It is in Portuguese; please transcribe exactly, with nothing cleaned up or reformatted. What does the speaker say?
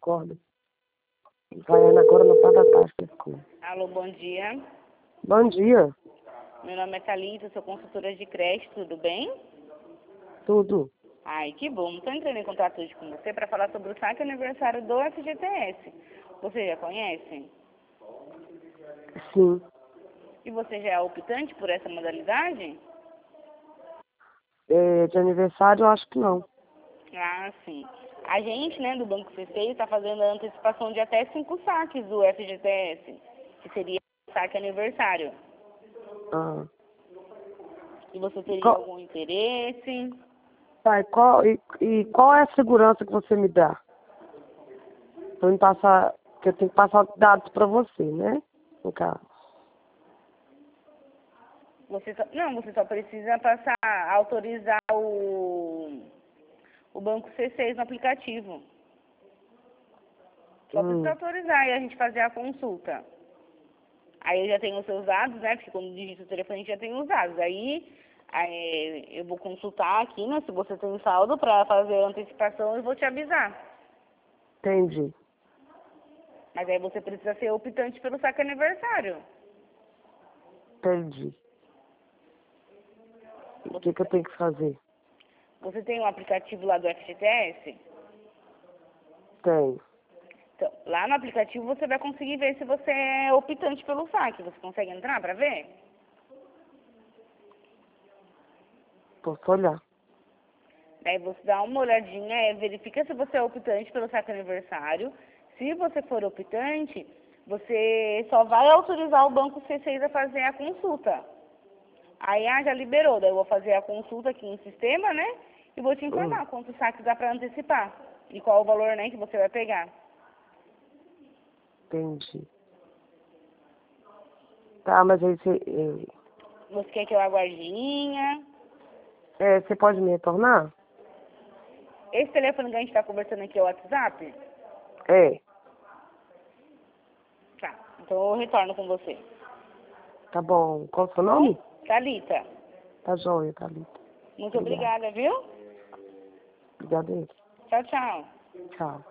acorda. Vai agora na parte da tarde pra escola. Alô, bom dia. Bom dia. Meu nome é Thalita, sou consultora de crédito, tudo bem? Tudo. Ai, que bom. Estou entrando em contato hoje com você para falar sobre o saque aniversário do F G T S. Você já conhece? Sim. E você já é optante por essa modalidade? É, de aniversário eu acho que não. Ah, sim. A gente, né, do Banco C seis, está fazendo a antecipação de até cinco saques do F G T S, que seria o saque aniversário. Ah. E você teria Qual, algum interesse? pai, qual, e, e qual é a segurança que você me dá? Pra me passar, que eu tenho que passar dados pra você, né? No caso. Você só, não, você só precisa passar, autorizar o, o Banco C seis no aplicativo. Só Hum, precisa autorizar e a gente fazer a consulta. Aí eu já tenho os seus dados, né? Porque quando digita o telefone a gente já tem os dados. Aí, aí eu vou consultar aqui, né? Se você tem saldo para fazer a antecipação, eu vou te avisar. entendi. Mas aí você precisa ser optante pelo saque aniversário. Entendi. O que, que eu tenho que fazer? Você tem um aplicativo lá do F G T S? Tenho. Então, lá no aplicativo você vai conseguir ver se você é optante pelo saque. Você consegue entrar para ver? Posso olhar. Daí você dá uma olhadinha, é, verifica se você é optante pelo saque aniversário. Se você for optante, você só vai autorizar o Banco C seis a fazer a consulta. Aí, ah, já liberou. Daí eu vou fazer a consulta aqui no sistema, né? E vou te Hum, informar quantos saques dá para antecipar. E qual o valor, né, que você vai pegar. entendi. Tá, mas aí você... É, Você quer que eu aguardinha? é, você pode me retornar? Esse telefone que a gente está conversando aqui é o WhatsApp? É. Tá. Então eu retorno com você. Tá bom. Qual o seu Tá bom? nome? Thalita. Tá joia, Thalita. Muito Obrigado. obrigada, viu? Obrigado aí. Tchau, tchau. Tchau.